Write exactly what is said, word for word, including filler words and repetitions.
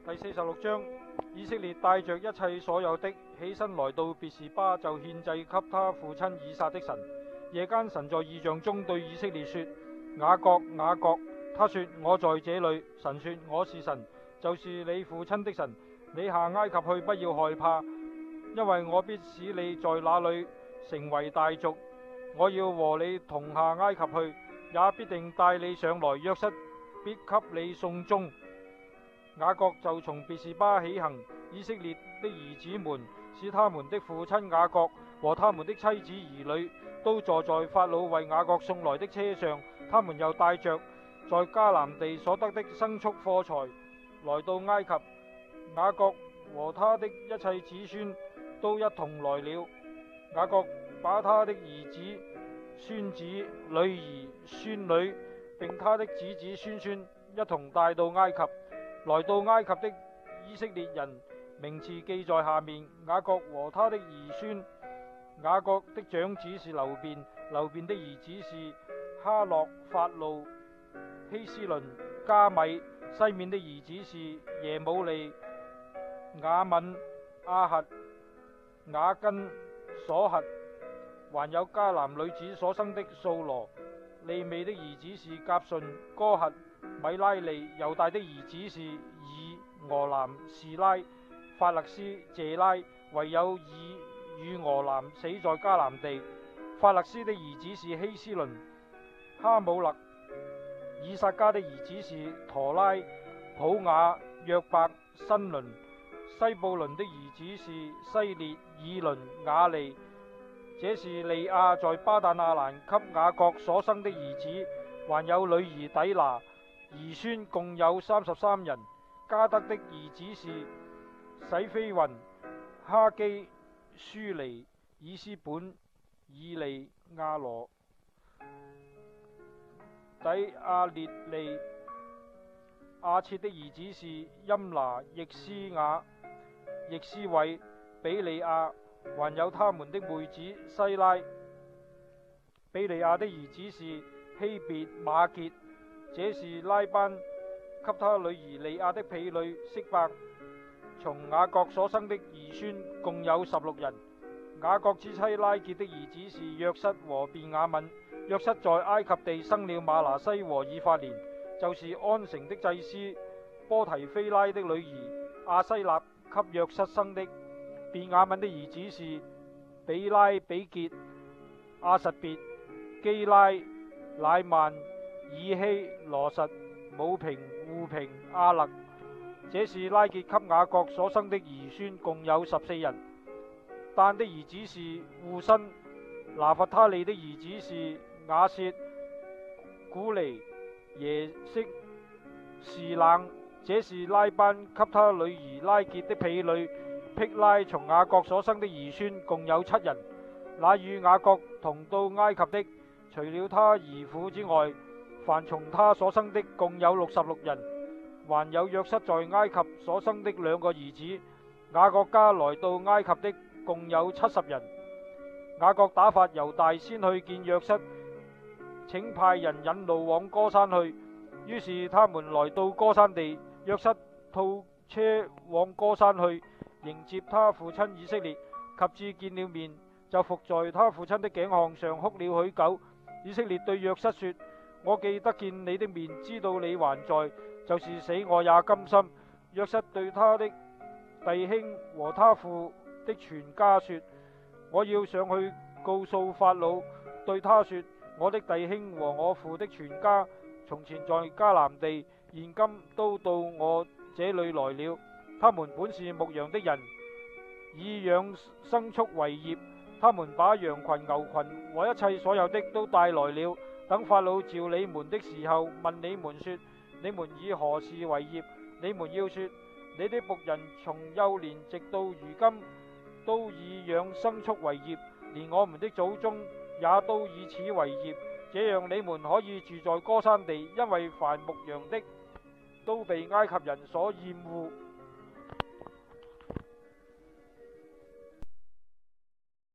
第四十六章，以色列帶着一切所有的起身來到別是巴，就獻祭給他父親以撒的神。夜間神在異象中對以色列說：雅各，雅各。他說：我在這裏。神說：我是神，就是你父親的神。你下埃及去，不要害怕，因為我必使你在那裏成為大族。我要和你同下埃及去，也必定帶你上來。約瑟必給你送終。雅各就從別是巴起行，以色列的兒子們使他們的父親雅各和他們的妻子兒女都坐在法老為雅各送來的車上。他們又帶着在迦南地所得的牲畜貨財來到埃及。雅各和他的一切子孫都一同來了。雅各把他的兒子、孫子、女兒、孫女並他的子子孫孫一同帶到埃及。來到埃及的以色列人名次記在下面：雅各和他的兒孫。雅各的長子是流便，流便的兒子是哈諾、法路、希斯倫、加米。西面的兒子是耶母利、雅敏、阿核、雅根、瑣核，還有迦南女子所生的掃羅。利未的兒子是甲順、哥轄、米拉利。猶大的兒子是以俄南、士拉、法勒斯、謝拉。唯有以與俄南死在迦南地。法勒斯的兒子是希斯倫、哈姆勒。以撒家的兒子是陀拉、普雅、約伯、新倫。西布倫的兒子是西列、以倫、雅利。這是利亞在巴旦亞蘭給雅各所生的兒子，還有女兒底拿。兒孫共有三十三人。加德的兒子是洗非雲、哈基、舒尼、以斯本、以利、亞羅、底亞列利。亞設的兒子是音拿、易斯雅、易斯偉、比利亞，還有他們的妹子西拉。比利亞的兒子是希別、馬傑。這是拉班給他女兒利亞的婢女色伯。從雅各所生的兒孫共有十六人。雅各之妻拉結的兒子是約瑟和便雅憫。約瑟在埃及地生了馬拿西和以法蓮，就是安城的祭司波提菲拉的女兒亞西納給約瑟生的。便雅憫的兒子是比拉、比結、亞實別、基拉、乃曼、以希、羅實、武平、戶平、亞勒。這是拉結給雅各所生的兒孫共有十四人。但的兒子是戶新。拿弗他利的兒子是雅薛、古尼、耶色、士冷。這是拉班給他女兒拉結的婢女辟拉從雅各所生的兒孫共有七人。那與雅各同到埃及的，除了他兒婦之外，凡從他所生的共有六十六人。還有約瑟在埃及所生的兩個兒子。雅各家來到埃及的共有七十人。雅各打發猶大先去見約瑟，請派人引路往歌山去。於是他們來到歌山地，約瑟套車往歌山去迎接他父親以色列。及至見了面，就伏在他父親的頸項上哭了許久。以色列對約瑟說：我既得見你的面，知道你還在，就是死我也甘心。約瑟對他的弟兄和他父的全家說：我要上去告訴法老，對他說：我的弟兄和我父的全家從前在迦南地，現今都到我這裏來了。他們本是牧羊的人，以養牲畜為業。他們把羊群、牛群和一切所有的都帶來了。等法老召你們的時候，問你們說：你們以何事為業？你們要說：你的僕人從幼年直到如今，都以養牲畜為業，連我們的祖宗也都以此為業。這樣你們可以住在歌山地，因為凡牧羊的都被埃及人所厭惡。